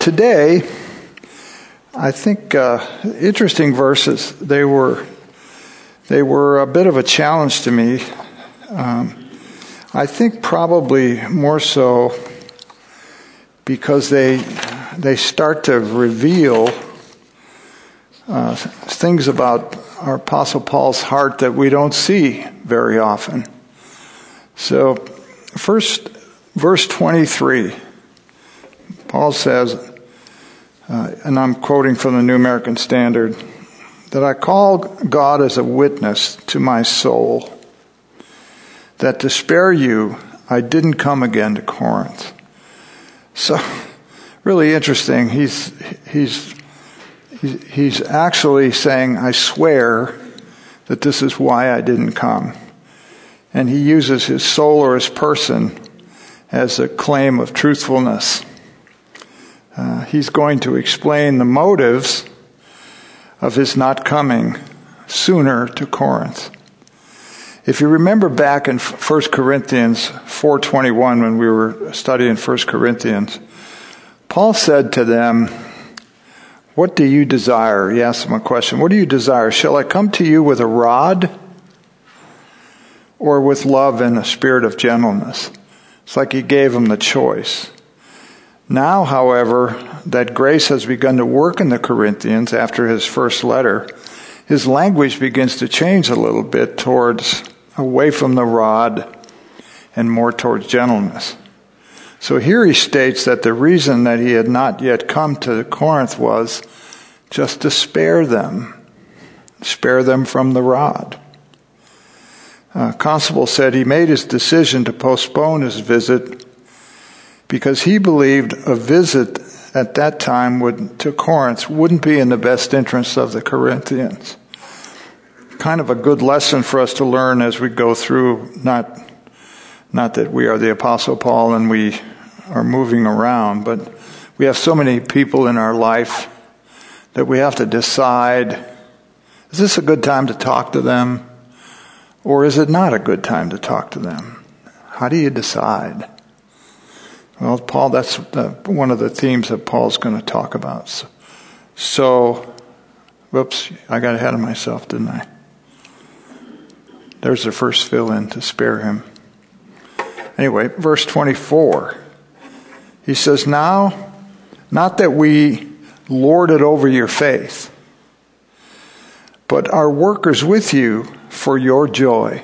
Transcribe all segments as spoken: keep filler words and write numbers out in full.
today, I think uh, interesting verses. They were they were a bit of a challenge to me. Um, I think probably more so because they they start to reveal uh, things about our Apostle Paul's heart that we don't see very often. So, first, verse twenty-three, Paul says, uh, and I'm quoting from the New American Standard, that I call God as a witness to my soul, that to spare you, I didn't come again to Corinth. So, really interesting. He's he's he's actually saying, I swear that this is why I didn't come. And he uses his soul or his person as a claim of truthfulness. Uh, he's going to explain the motives of his not coming sooner to Corinth. If you remember back in First Corinthians four twenty-one, when we were studying First Corinthians, Paul said to them, what do you desire? He asked them a question. What do you desire? Shall I come to you with a rod or with love and a spirit of gentleness? It's like he gave them the choice. Now, however, that grace has begun to work in the Corinthians after his first letter, his language begins to change a little bit towards away from the rod and more towards gentleness. So here he states that the reason that he had not yet come to Corinth was just to spare them, spare them from the rod. Uh, Constable said he made his decision to postpone his visit because he believed a visit at that time would, to Corinth wouldn't be in the best interest of the Corinthians. Kind of a good lesson for us to learn as we go through, not not that we are the Apostle Paul and we are moving around, but we have so many people in our life that we have to decide, is this a good time to talk to them? Or is it not a good time to talk to them? How do you decide? Well, Paul, that's the, one of the themes that Paul's going to talk about. So, so, whoops, I got ahead of myself, didn't I? There's the first fill-in to spare him. Anyway, verse twenty-four. He says, now, not that we lord it over your faith, but are workers with you for your joy.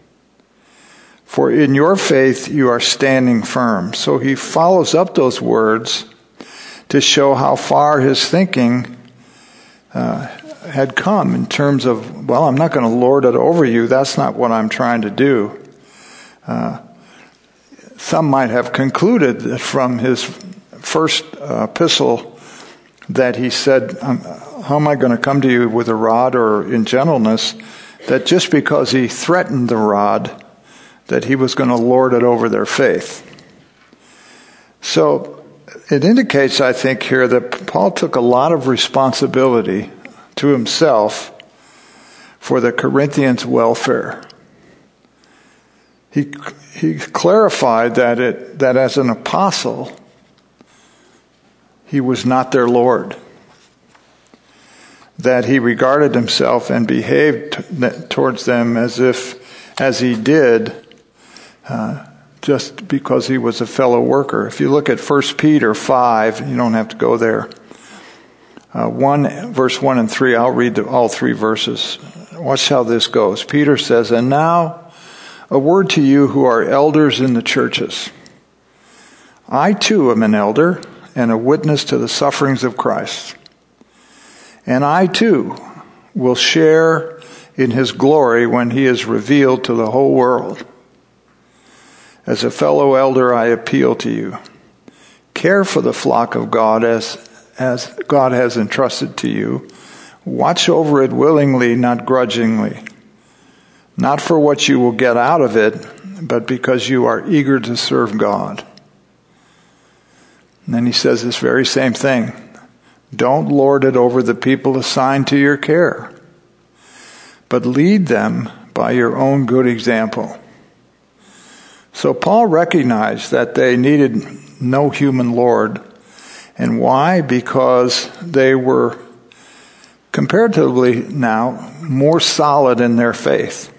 For in your faith you are standing firm. So he follows up those words to show how far his thinking uh, had come in terms of, well, I'm not going to lord it over you. That's not what I'm trying to do. Uh, some might have concluded that from his first uh, epistle that he said, um, how am I going to come to you with a rod or in gentleness? That just because he threatened the rod, that he was going to lord it over their faith. So it indicates, I think, here that Paul took a lot of responsibility to himself for the Corinthians' welfare. He he clarified that it that as an apostle, he was not their Lord. That he regarded himself and behaved t- towards them as if, as he did, uh, just because he was a fellow worker. If you look at First Peter five, you don't have to go there. Uh, one, verse one and three, I'll read the, all three verses. Watch how this goes. Peter says, and now a word to you who are elders in the churches. I too am an elder and a witness to the sufferings of Christ. And I too will share in his glory when he is revealed to the whole world. As a fellow elder, I appeal to you. Care for the flock of God as, as God has entrusted to you. Watch over it willingly, not grudgingly. Not for what you will get out of it, but because you are eager to serve God. And then he says this very same thing. Don't lord it over the people assigned to your care, but lead them by your own good example. So Paul recognized that they needed no human lord, And why? Because they were comparatively now more solid in their faith.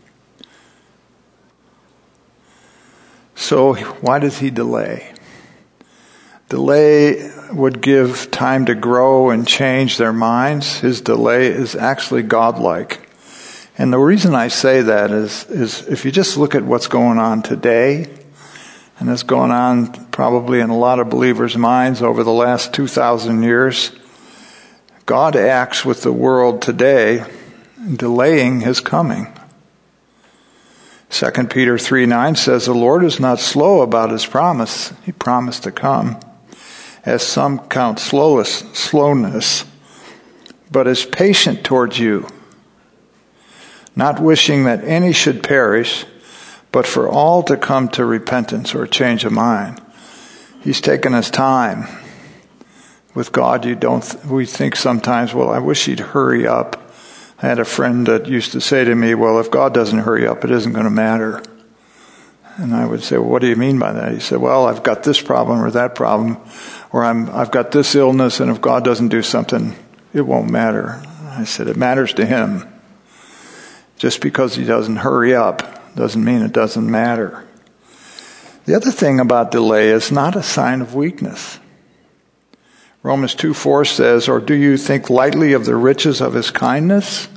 So why does he delay? Delay would give time to grow and change their minds. His delay is actually godlike. And the reason I say that is, is if you just look at what's going on today, and it's going on probably in a lot of believers' minds over the last two thousand years, God acts with the world today, delaying his coming. Second Peter three nine says, the Lord is not slow about his promise. He promised to come, as some count slowness, slowness, but is patient towards you, not wishing that any should perish, but for all to come to repentance or change of mind. He's taken his time. With God, you don't. Th- we think sometimes, well, I wish he'd hurry up. I had a friend that used to say to me, well, if God doesn't hurry up, it isn't going to matter. And I would say, well, what do you mean by that? He said, well, I've got this problem or that problem, or I'm, I've got this illness, and if God doesn't do something, it won't matter. I said, it matters to him. Just because he doesn't hurry up doesn't mean it doesn't matter. The other thing about delay is not a sign of weakness. Romans two four says, or do you think lightly of the riches of his kindness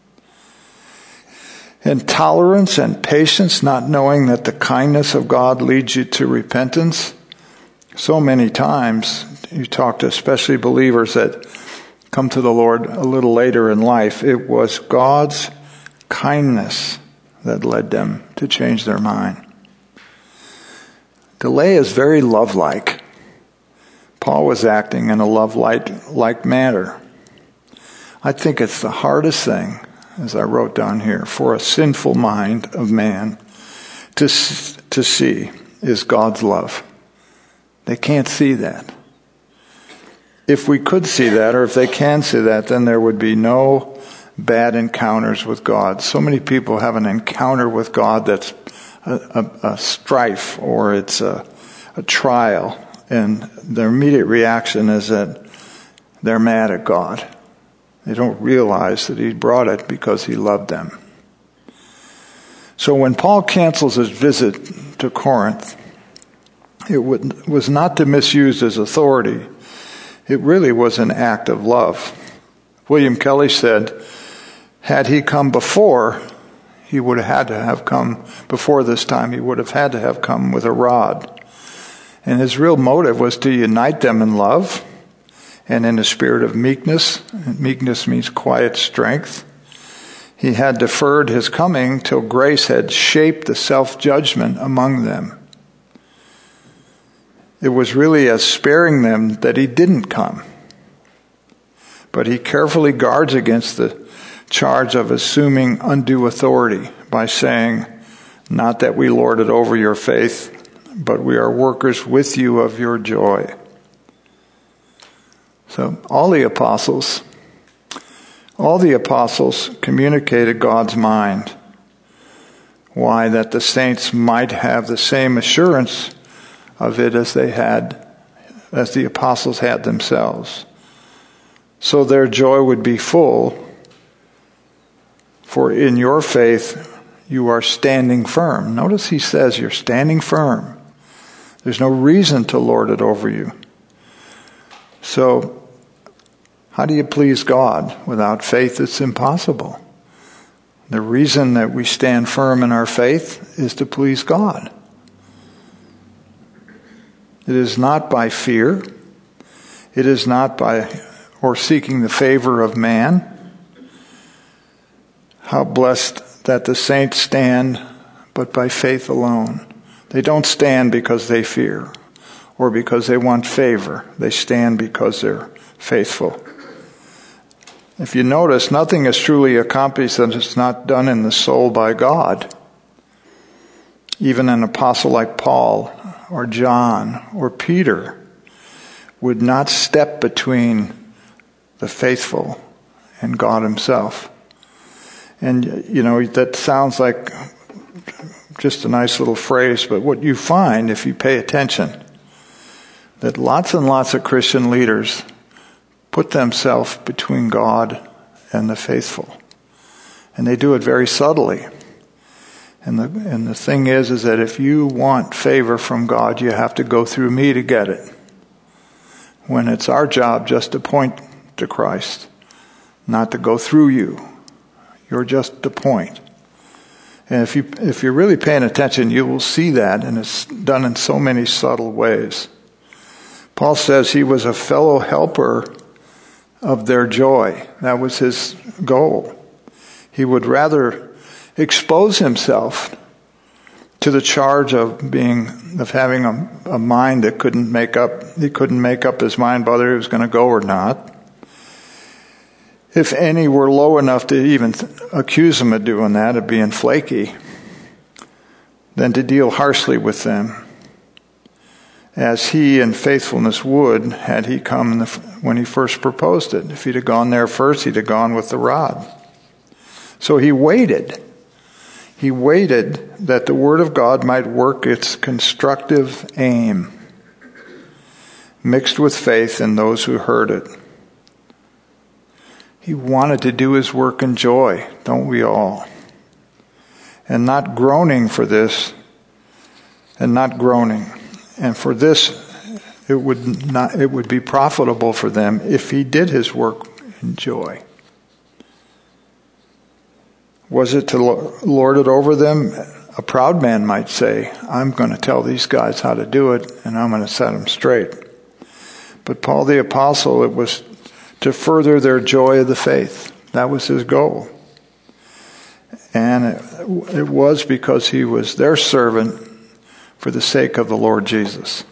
and tolerance and patience, not knowing that the kindness of God leads you to repentance? So many times you talk to especially believers that come to the Lord a little later in life. It was God's kindness that led them to change their mind. Delay is very love-like. Paul was acting in a love-like manner. I think it's the hardest thing, as I wrote down here, for a sinful mind of man to, to see is God's love. They can't see that. If we could see that, or if they can see that, then there would be no bad encounters with God. So many people have an encounter with God that's a, a, a strife, or it's a, a trial. And their immediate reaction is that they're mad at God. They don't realize that he brought it because he loved them. So when Paul cancels his visit to Corinth, it would, was not to misuse his authority. It really was an act of love. William Kelly said, had he come before, he would have had to have come, before this time, he would have had to have come with a rod. And his real motive was to unite them in love and in a spirit of meekness. Meekness means quiet strength. He had deferred his coming till grace had shaped the self-judgment among them. It was really as sparing them that he didn't come. But he carefully guards against the charge of assuming undue authority by saying, not that we lord it over your faith, but we are workers with you of your joy. So all the apostles, all the apostles communicated God's mind. Why? That the saints might have the same assurance of it as they had, as the apostles had themselves. So their joy would be full, for in your faith you are standing firm. Notice he says you're standing firm. There's no reason to lord it over you. So, how do you please God? Without faith, it's impossible. The reason that we stand firm in our faith is to please God. It is not by fear. It is not by or seeking the favor of man. How blessed that the saints stand, but by faith alone. They don't stand because they fear or because they want favor. They stand because they're faithful. If you notice, nothing is truly accomplished that is not done in the soul by God. Even an apostle like Paul or John or Peter would not step between the faithful and God himself. And, you know, that sounds like just a nice little phrase, but what you find if you pay attention, that lots and lots of Christian leaders put themselves between God and the faithful. And they do it very subtly. And the, and the thing is, is that if you want favor from God, you have to go through me to get it. When it's our job just to point to Christ, not to go through you. You're just the point. And if you, if you're really paying attention, you will see that, and it's done in so many subtle ways. Paul says he was a fellow helper of their joy. That was his goal. He would rather expose himself to the charge of being, of having a, a mind that couldn't make up, he couldn't make up his mind whether he was going to go or not. If any were low enough to even th- accuse him of doing that, of being flaky, then to deal harshly with them, as he in faithfulness would had he come in the, when he first proposed it. If he'd have gone there first, he'd have gone with the rod. So he waited. He waited that the word of God might work its constructive aim, mixed with faith in those who heard it. He wanted to do his work in joy, don't we all? And not groaning for this, and not groaning. And for this, it would not, it would be profitable for them if he did his work in joy. Was it to lord it over them? A proud man might say, I'm going to tell these guys how to do it, and I'm going to set them straight. But Paul the Apostle, it was to further their joy of the faith. That was his goal. And it, it was because he was their servant for the sake of the Lord Jesus.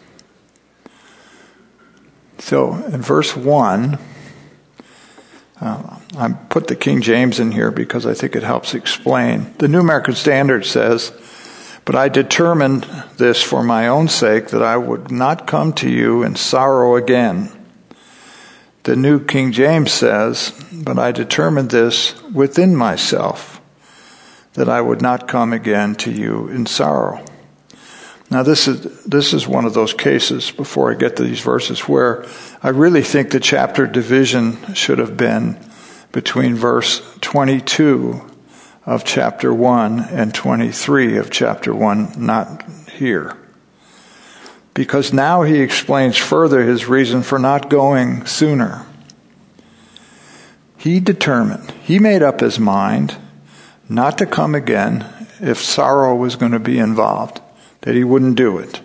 So in verse one, uh, I put the King James in here because I think it helps explain. The New American Standard says, "But I determined this for my own sake, that I would not come to you in sorrow again." The New King James says, "But I determined this within myself, that I would not come again to you in sorrow." Now this is this is one of those cases, before I get to these verses, where I really think the chapter division should have been between verse twenty-two of chapter one and twenty-three of chapter one, not here. Because now he explains further his reason for not going sooner. He determined, he made up his mind not to come again if sorrow was going to be involved, that he wouldn't do it.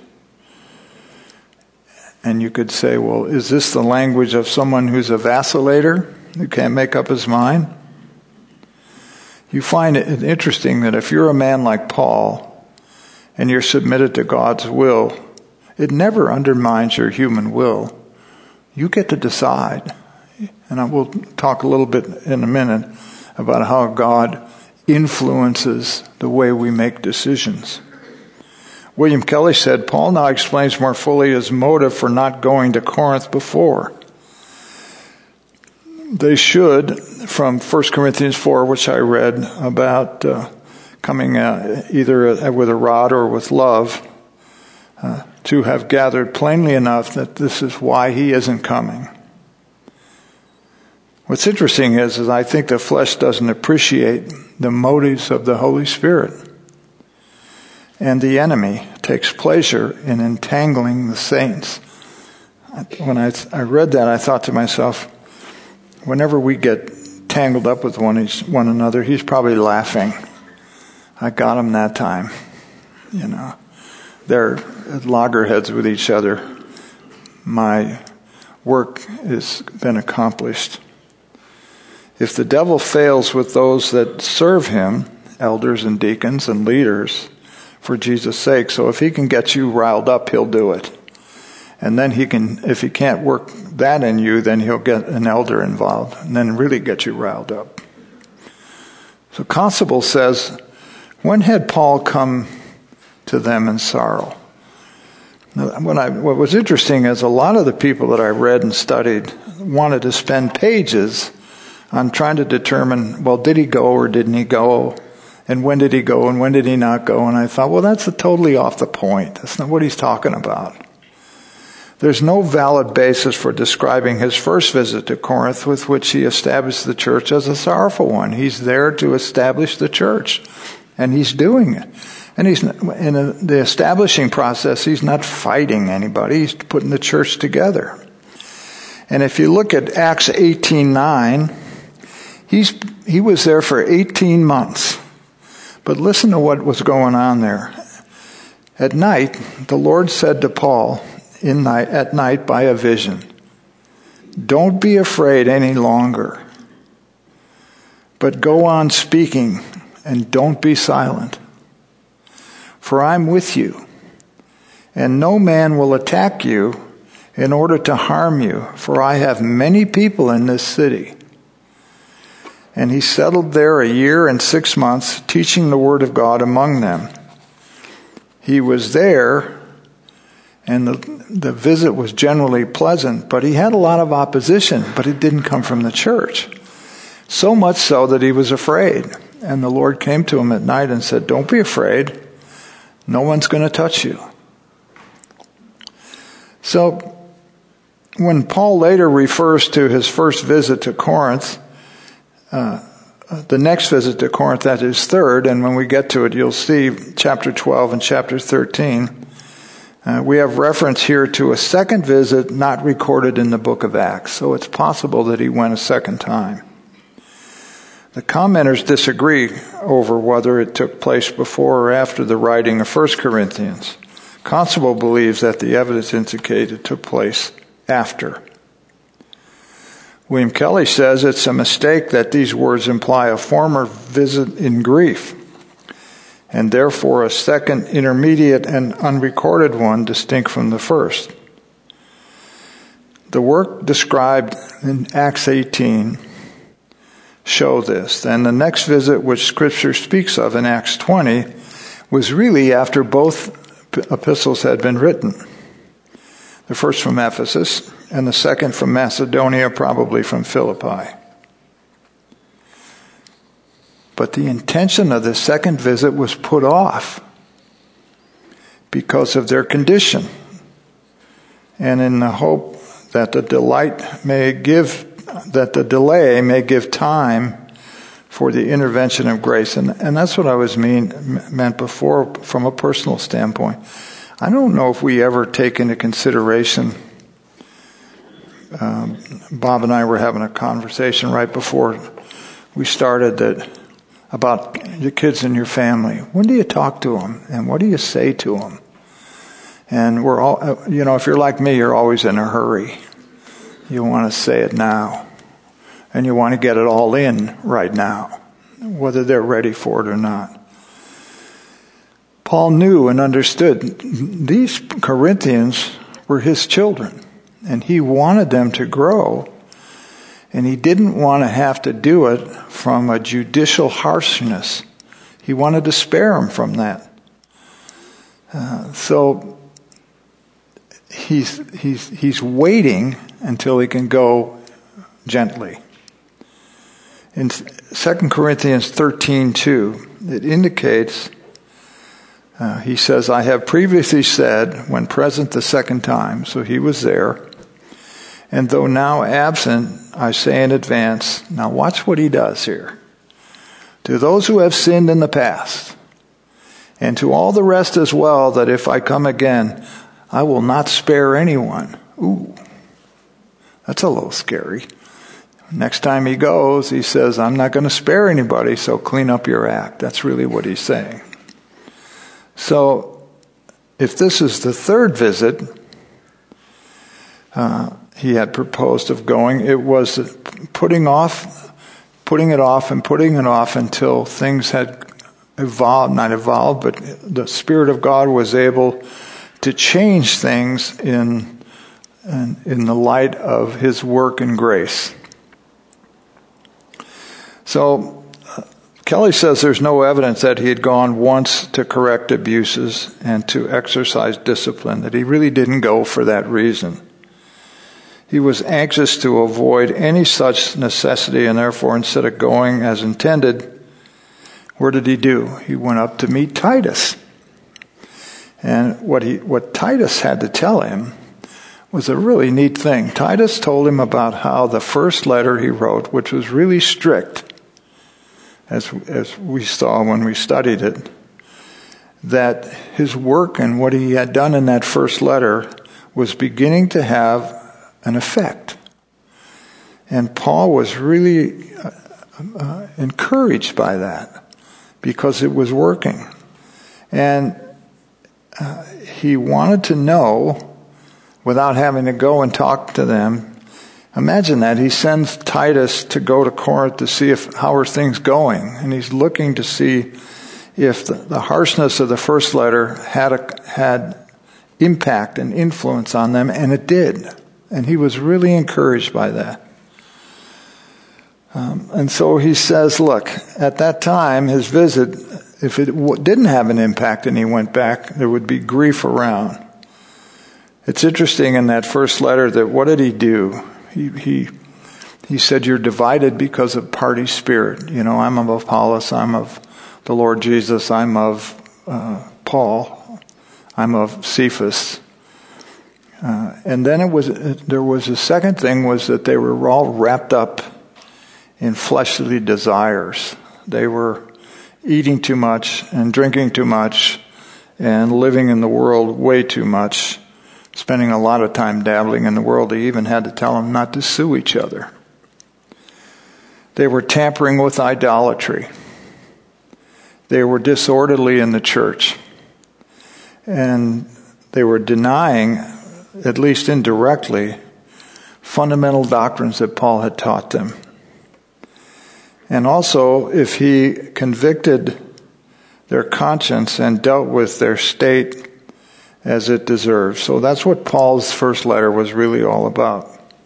And you could say, well, is this the language of someone who's a vacillator, who can't make up his mind? You find it interesting that if you're a man like Paul and you're submitted to God's will, it never undermines your human will. You get to decide. And I will talk a little bit in a minute about how God influences the way we make decisions. William Kelly said, Paul now explains more fully his motive for not going to Corinth before. They should, from First Corinthians four, which I read about uh, coming uh, either with a rod or with love, uh, to have gathered plainly enough that this is why he isn't coming. What's interesting is, is I think the flesh doesn't appreciate the motives of the Holy Spirit. And the enemy takes pleasure in entangling the saints. When I, I read that, I thought to myself, whenever we get tangled up with one, one another, he's probably laughing. I got him that time. You know, they're at loggerheads with each other. My work has been accomplished. If the devil fails with those that serve him, elders and deacons and leaders, for Jesus' sake, so if he can get you riled up, he'll do it. And then he can, if he can't work that in you, then he'll get an elder involved and then really get you riled up. So Constable says, when had Paul come to them in sorrow? Now, when I, what was interesting is a lot of the people that I read and studied wanted to spend pages on trying to determine, well, did he go or didn't he go? And when did he go and when did he not go? And I thought, well, that's totally off the point. That's not what he's talking about. There's no valid basis for describing his first visit to Corinth, with which he established the church, as a sorrowful one. He's there to establish the church, and he's doing it. And he's in a, the establishing process, he's not fighting anybody. He's putting the church together. And if you look at Acts eighteen nine, he's he was there for eighteen months. But listen to what was going on there. At night, the Lord said to Paul, in night, at night by a vision, "Don't be afraid any longer, but go on speaking and don't be silent. For I'm with you, and no man will attack you in order to harm you, for I have many people in this city." And he settled there a year and six months, teaching the word of God among them. He was there, and the, the visit was generally pleasant, but he had a lot of opposition, but it didn't come from the church. So much so that he was afraid. And the Lord came to him at night and said, "Don't be afraid. No one's going to touch you." So, when Paul later refers to his first visit to Corinth, uh, the next visit to Corinth, that is third, and when we get to it, you'll see chapter twelve and chapter thirteen, uh, we have reference here to a second visit not recorded in the book of Acts. So it's possible that he went a second time. The commenters disagree over whether it took place before or after the writing of First Corinthians. Constable believes that the evidence indicates it took place after. William Kelly says it's a mistake that these words imply a former visit in grief, and therefore a second intermediate and unrecorded one distinct from the first. The work described in Acts eighteen show this. And the next visit which Scripture speaks of in Acts twenty was really after both epistles had been written. The first from Ephesus, and the second from Macedonia, probably from Philippi. But the intention of the second visit was put off because of their condition, and in the hope that the delight may give, that the delay may give time for the intervention of grace. And, and that's what I was mean, meant before from a personal standpoint. I don't know if we ever take into consideration, um, Bob and I were having a conversation right before we started that about your kids and your family. When do you talk to them? And what do you say to them? And we're all, you know, if you're like me, you're always in a hurry. You want to say it now. And you want to get it all in right now, whether they're ready for it or not. Paul knew and understood these Corinthians were his children, and he wanted them to grow, and he didn't want to have to do it from a judicial harshness. He wanted to spare them from that. Uh, so he's he's he's waiting until he can go gently. In Second Corinthians thirteen two, it indicates, uh, he says, "I have previously said, when present the second time," so he was there, "and though now absent, I say in advance," now watch what he does here, "to those who have sinned in the past, and to all the rest as well, that if I come again, I will not spare anyone." Ooh, that's a little scary. Next time he goes, he says, "I'm not going to spare anybody, so clean up your act." That's really what he's saying. So, if this is the third visit uh, he had proposed of going, it was putting off, putting it off and putting it off until things had evolved, not evolved, but the Spirit of God was able to change things in, in, in the light of his work and grace. So, uh, Kelly says there's no evidence that he had gone once to correct abuses and to exercise discipline, that he really didn't go for that reason. He was anxious to avoid any such necessity, and therefore, instead of going as intended, what did he do? He went up to meet Titus. And what he, what Titus had to tell him was a really neat thing. Titus told him about how the first letter he wrote, which was really strict, as as we saw when we studied it, that his work and what he had done in that first letter was beginning to have an effect. And Paul was really uh, uh, encouraged by that because it was working. And uh, he wanted to know, without having to go and talk to them. Imagine that. He sends Titus to go to Corinth to see if how are things going. And he's looking to see if the, the harshness of the first letter had a, had impact and influence on them, and it did. And he was really encouraged by that. Um, and so he says, look, at that time, his visit, if it w- didn't have an impact and he went back, there would be grief around. It's interesting in that first letter that what did he do? He he he said, you're divided because of party spirit. You know, I'm of Apollos, I'm of the Lord Jesus, I'm of uh, Paul, I'm of Cephas. Uh, and then it was there was a second thing was that they were all wrapped up in fleshly desires. They were eating too much and drinking too much and living in the world way too much, spending a lot of time dabbling in the world. They even had to tell them not to sue each other. They were tampering with idolatry. They were disorderly in the church. And they were denying, at least indirectly, fundamental doctrines that Paul had taught them. And also, if he convicted their conscience and dealt with their state as it deserves. So that's what Paul's first letter was really all about.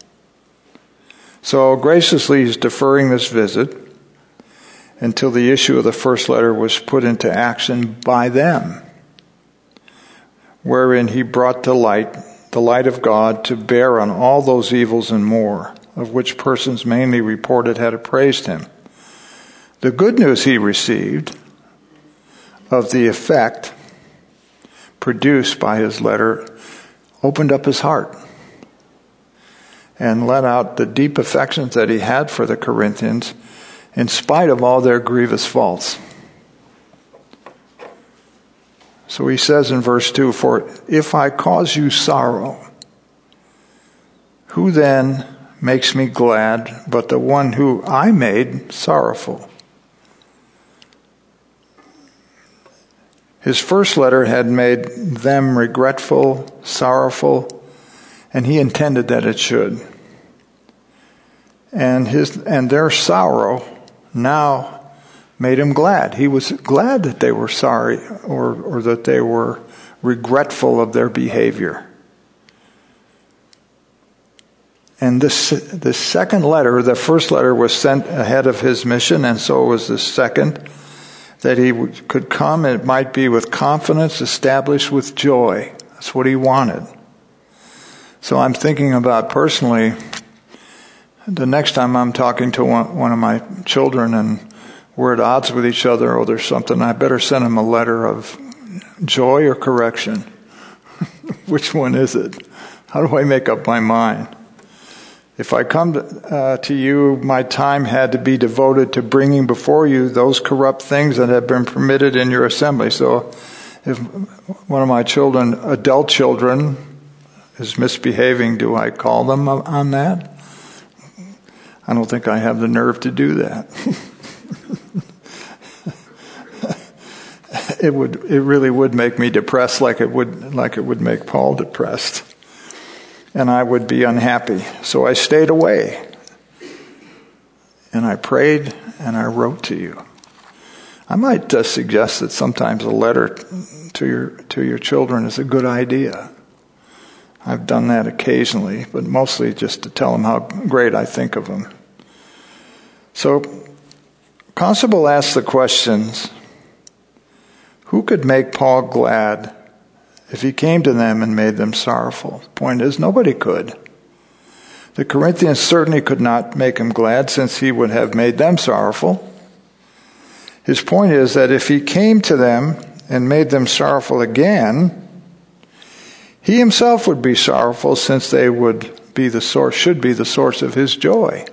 So graciously he's deferring this visit until the issue of the first letter was put into action by them, wherein he brought to light the light of God to bear on all those evils and more, of which persons mainly reported had appraised him. The good news he received of the effect produced by his letter opened up his heart and let out the deep affections that he had for the Corinthians in spite of all their grievous faults. So he says in verse two, for if I cause you sorrow, who then makes me glad but the one who I made sorrowful? His first letter had made them regretful, sorrowful, and he intended that it should. And his and their sorrow now made him glad. He was glad that they were sorry or, or that they were regretful of their behavior. And this the second letter, the first letter was sent ahead of his mission, and so was the second, that he could come, it might be with confidence, established with joy. That's what he wanted. So I'm thinking about personally, the next time I'm talking to one, one of my children and we're at odds with each other or there's something, I better send him a letter of joy or correction. Which one is it? How do I make up my mind? If I come to, uh, to you, my time had to be devoted to bringing before you those corrupt things that have been permitted in your assembly. So if one of my children, adult children, is misbehaving, do I call them on that? I don't think I have the nerve to do that. It would, it really would make me depressed like it would, like it would make Paul depressed. And I would be unhappy. So I stayed away. And I prayed and I wrote to you. I might uh, suggest that sometimes a letter to your to your children is a good idea. I've done that occasionally, but mostly just to tell them how great I think of them. So Constable asked the questions, who could make Paul glad if he came to them and made them sorrowful? The point is, nobody could. The Corinthians certainly could not make him glad, since he would have made them sorrowful. His point is that if he came to them and made them sorrowful again, He himself would be sorrowful, since they would be the source, should be the source of his joy.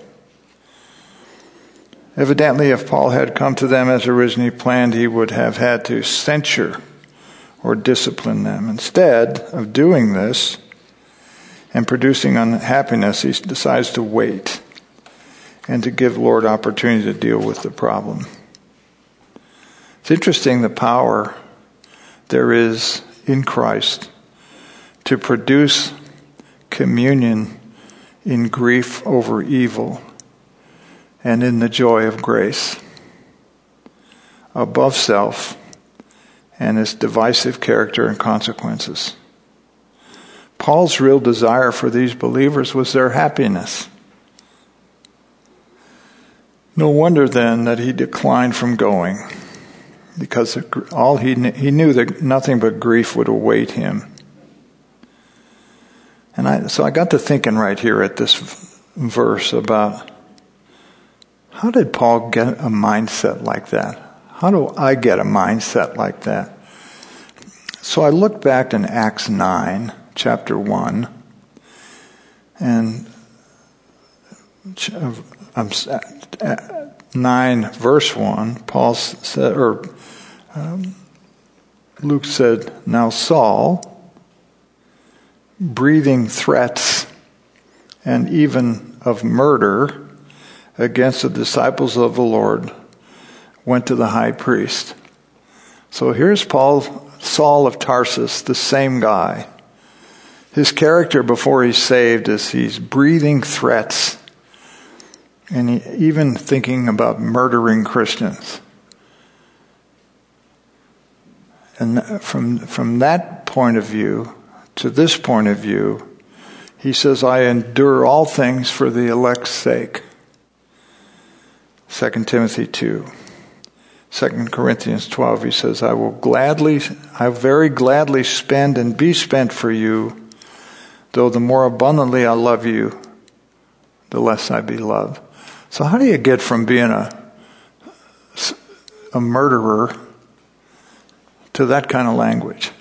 Evidently, if Paul had come to them as originally planned, he would have had to censure or discipline them. Instead of doing this and producing unhappiness, he decides to wait and to give Lord opportunity to deal with the problem. It's interesting the power there is in Christ to produce communion in grief over evil and in the joy of grace, above self and its divisive character and consequences. Paul's real desire for these believers was their happiness. No wonder then that he declined from going, because all he he knew that nothing but grief would await him. And I, so I got to thinking right here at this verse about, how did Paul get a mindset like that? How do I get a mindset like that? So I looked back in Acts nine, chapter one, and um, nine, verse one, Paul said, or um, Luke said, "Now Saul, breathing threats and even of murder against the disciples of the Lord, went to the high priest." So here's Paul, Saul of Tarsus, the same guy. His character before he's saved is he's breathing threats and he, even thinking about murdering Christians. And from from that point of view to this point of view, he says, "I endure all things for the elect's sake." Second Timothy two. Second Corinthians twelve, he says, "I will gladly, I very gladly spend and be spent for you, though the more abundantly I love you, the less I be loved." So how do you get from being a, a murderer to that kind of language?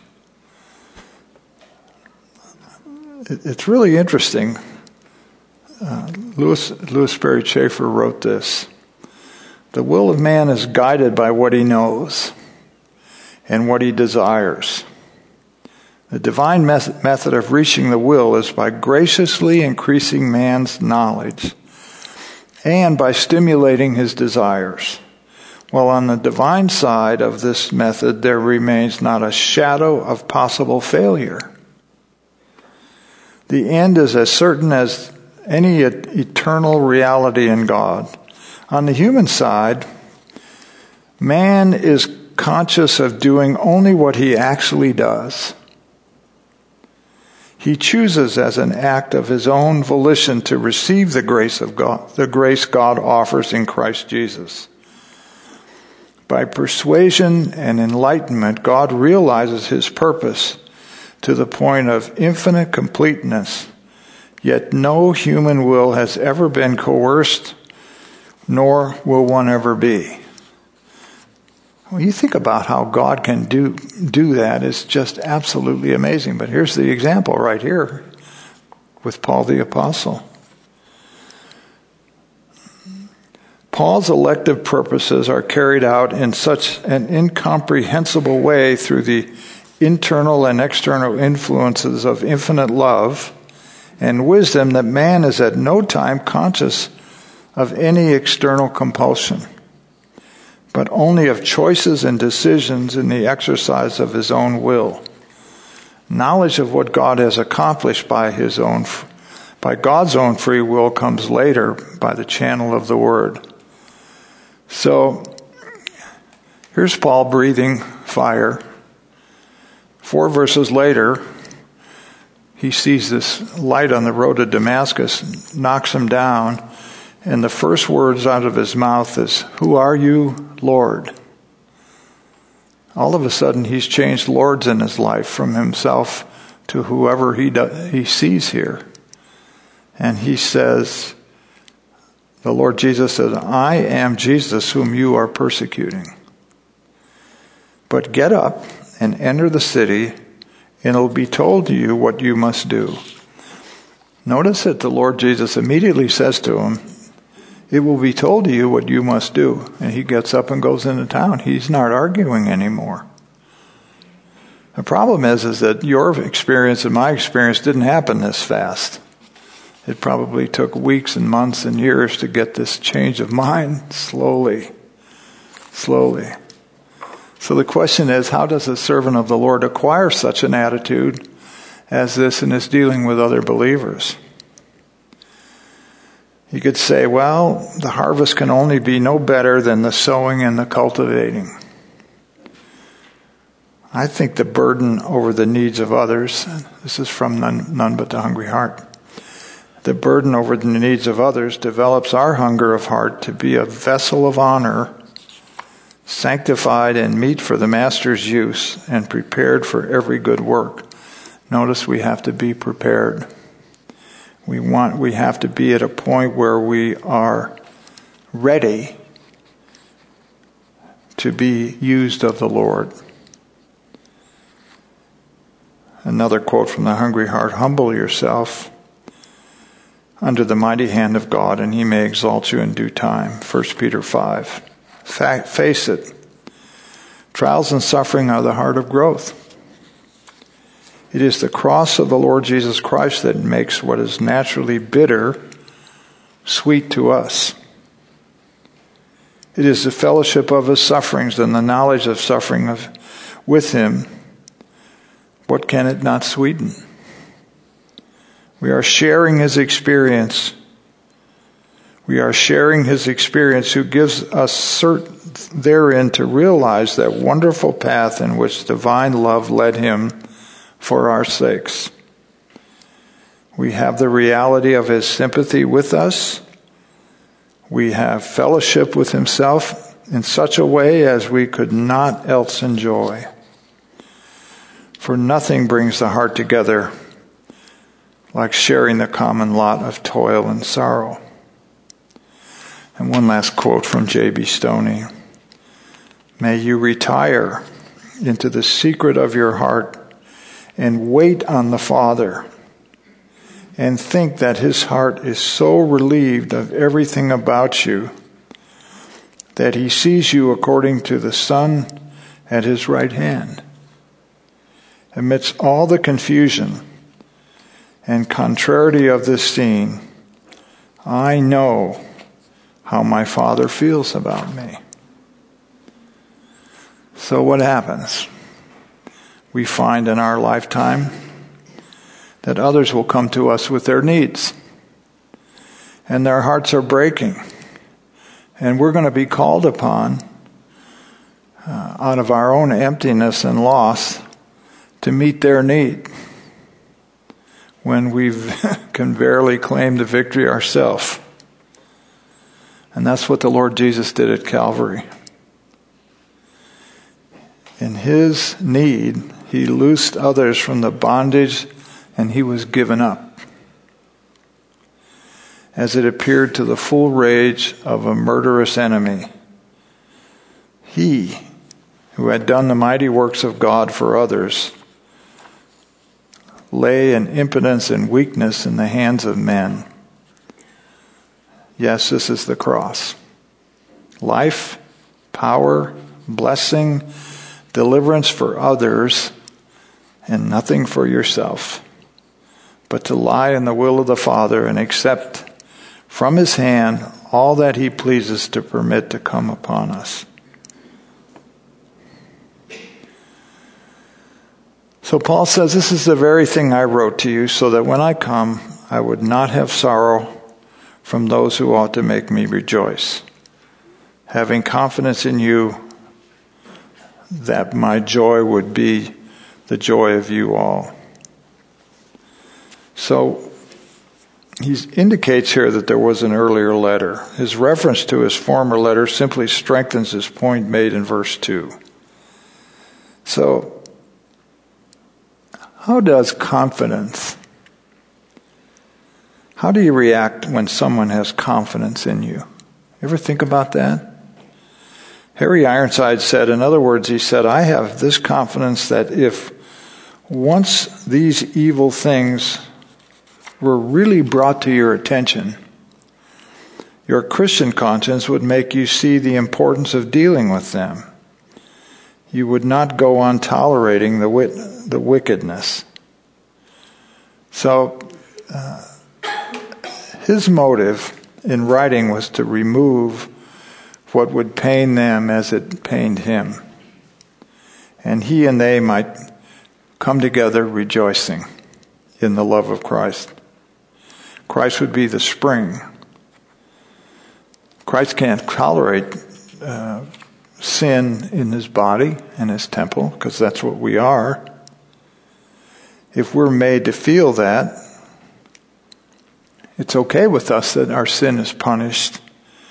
It's really interesting. Uh, Louis, Louis Sperry Chafer wrote this: "The will of man is guided by what he knows and what he desires. The divine method of reaching the will is by graciously increasing man's knowledge and by stimulating his desires. While on the divine side of this method there remains not a shadow of possible failure. The end is as certain as any eternal reality in God. On the human side, man is conscious of doing only what he actually does. He chooses as an act of his own volition to receive the grace of God, the grace God offers in Christ Jesus. By persuasion and enlightenment, God realizes his purpose to the point of infinite completeness, yet no human will has ever been coerced, nor will one ever be. When you think about how God can do do that, it's just absolutely amazing. But here's the example right here with Paul the Apostle. Paul's elective purposes are carried out in such an incomprehensible way through the internal and external influences of infinite love and wisdom that man is at no time conscious of any external compulsion, but only of choices and decisions in the exercise of his own will. Knowledge of what God has accomplished by his own, by God's own free will comes later by the channel of the Word. So, here's Paul breathing fire. Four verses later, he sees this light on the road to Damascus, knocks him down, and the first words out of his mouth is, "Who are you, Lord?" All of a sudden, he's changed lords in his life from himself to whoever he do, he sees here. And he says, the Lord Jesus says, "I am Jesus whom you are persecuting. But get up and enter the city, and it'll be told to you what you must do. Notice that the Lord Jesus immediately says to him, it will be told to you what you must do. And he gets up and goes into town. He's not arguing anymore. The problem is, is that your experience and my experience didn't happen this fast. It probably took weeks and months and years to get this change of mind slowly, slowly. So the question is, how does a servant of the Lord acquire such an attitude as this in his dealing with other believers? You could say, well, the harvest can only be no better than the sowing and the cultivating. I think the burden over the needs of others, this is from None, None But the Hungry Heart, the burden over the needs of others develops our hunger of heart to be a vessel of honor, sanctified and meet for the Master's use and prepared for every good work. Notice we have to be prepared. We want, we have to be at a point where we are ready to be used of the Lord. Another quote from the Hungry Heart, humble yourself under the mighty hand of God, and he may exalt you in due time. First Peter five. Fact, face it, trials and suffering are the heart of growth. It is the cross of the Lord Jesus Christ that makes what is naturally bitter sweet to us. It is the fellowship of his sufferings and the knowledge of suffering of, with him. What can it not sweeten? We are sharing his experience. We are sharing his experience, who gives us certain therein to realize that wonderful path in which divine love led him for our sakes. We have the reality of his sympathy with us. We have fellowship with himself in such a way as we could not else enjoy. For nothing brings the heart together like sharing the common lot of toil and sorrow. And one last quote from J B Stoney. May you retire into the secret of your heart and wait on the Father, and think that his heart is so relieved of everything about you that he sees you according to the Son at his right hand. Amidst all the confusion and contrariety of this scene, I know how my Father feels about me. So what happens? We find in our lifetime that others will come to us with their needs, and their hearts are breaking, and we're going to be called upon uh, out of our own emptiness and loss to meet their need when we can barely claim the victory ourselves. And that's what the Lord Jesus did at Calvary. In his need, he loosed others from the bondage, and he was given up, as it appeared to the full rage of a murderous enemy. He, who had done the mighty works of God for others, lay in impotence and weakness in the hands of men. Yes, this is the cross. Life, power, blessing, deliverance for others, and nothing for yourself, but to lie in the will of the Father and accept from his hand all that he pleases to permit to come upon us. So Paul says, this is the very thing I wrote to you, so that when I come, I would not have sorrow from those who ought to make me rejoice, having confidence in you that my joy would be the joy of you all. So he indicates here that there was an earlier letter. His reference to his former letter simply strengthens his point made in verse two. So, how does confidence, how do you react when someone has confidence in you? Ever think about that? Harry Ironside said, in other words, he said, I have this confidence that if once these evil things were really brought to your attention, your Christian conscience would make you see the importance of dealing with them. You would not go on tolerating the wit- the wickedness. So, uh, his motive in writing was to remove what would pain them as it pained him. And he and they might come together rejoicing in the love of Christ. Christ would be the spring. Christ can't tolerate uh, sin in his body and his temple, because that's what we are. If we're made to feel that, it's okay with us that our sin is punished,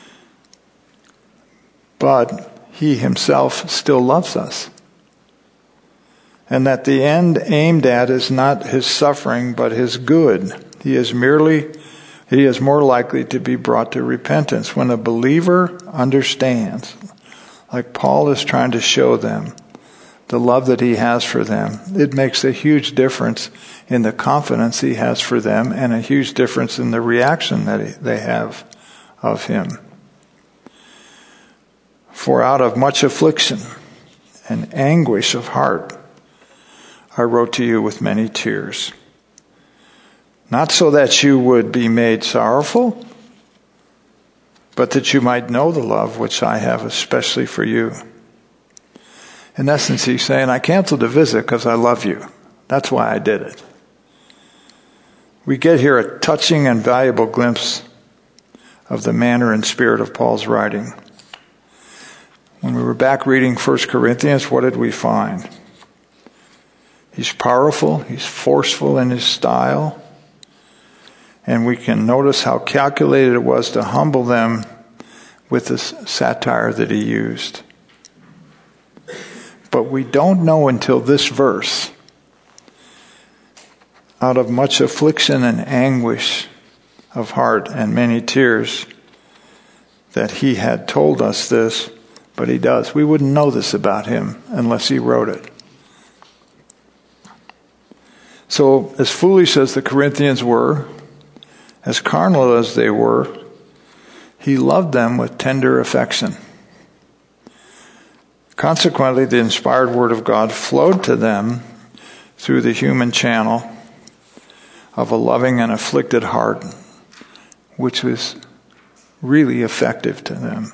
but he himself still loves us. And that the end aimed at is not his suffering, but his good. He is merely, he is more likely to be brought to repentance. When a believer understands, like Paul is trying to show them, the love that he has for them, it makes a huge difference in the confidence he has for them and a huge difference in the reaction that they have of him. For out of much affliction and anguish of heart, I wrote to you with many tears. Not so that you would be made sorrowful, but that you might know the love which I have especially for you. In essence, he's saying, I canceled the visit because I love you. That's why I did it. We get here a touching and valuable glimpse of the manner and spirit of Paul's writing. When we were back reading First Corinthians, what did we find? He's powerful, he's forceful in his style, and we can notice how calculated it was to humble them with the satire that he used. But we don't know until this verse, out of much affliction and anguish of heart and many tears, that he had told us this, but he does. We wouldn't know this about him unless he wrote it. So, as foolish as the Corinthians were, as carnal as they were, he loved them with tender affection. Consequently, the inspired word of God flowed to them through the human channel of a loving and afflicted heart, which was really effective to them.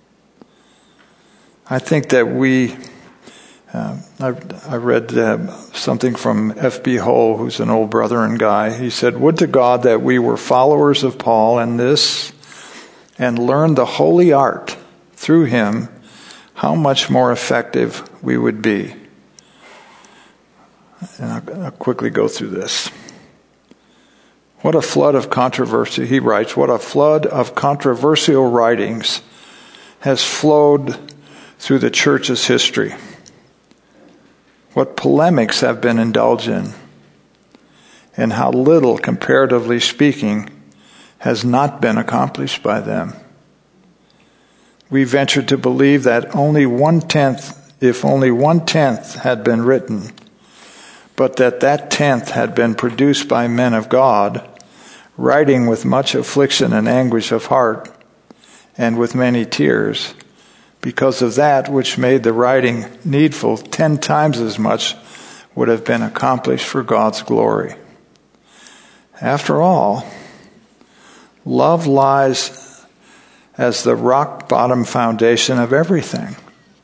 I think that we, uh, I, I read uh, something from F B Hull, who's an old Brethren guy. He said, would to God that we were followers of Paul in this and learned the holy art through him, how much more effective we would be. And I'll, I'll quickly go through this. What a flood of controversy, he writes, what a flood of controversial writings has flowed through the church's history. What polemics have been indulged in, and how little, comparatively speaking, has not been accomplished by them. We venture to believe that only one-tenth, if only one-tenth had been written, but that that tenth had been produced by men of God, writing with much affliction and anguish of heart, and with many tears, because of that which made the writing needful, ten times as much would have been accomplished for God's glory. After all, love lies as the rock-bottom foundation of everything.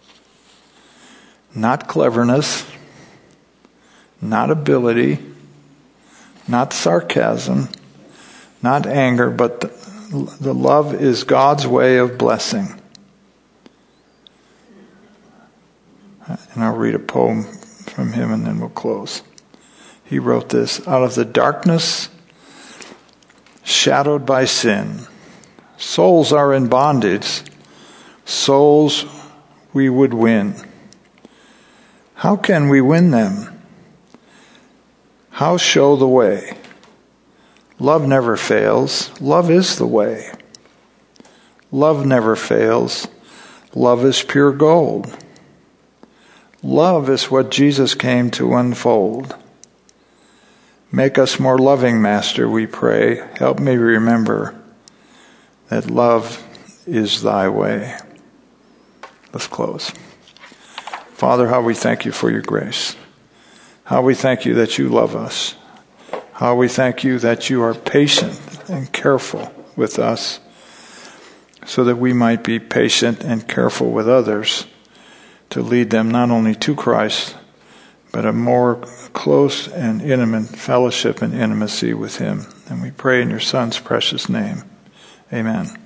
Not cleverness, not ability, not sarcasm, not anger, but the, the love is God's way of blessing. And I'll read a poem from him and then we'll close. He wrote this, out of the darkness shadowed by sin, souls are in bondage, souls we would win. How can we win them? How show the way? Love never fails. Love is the way. Love never fails. Love is pure gold. Love is what Jesus came to unfold. Make us more loving, Master, we pray. Help me remember that love is thy way. Let's close. Father, how we thank you for your grace. How we thank you that you love us. How we thank you that you are patient and careful with us, so that we might be patient and careful with others to lead them not only to Christ, but a more close and intimate fellowship and intimacy with him. And we pray in your Son's precious name. Amen.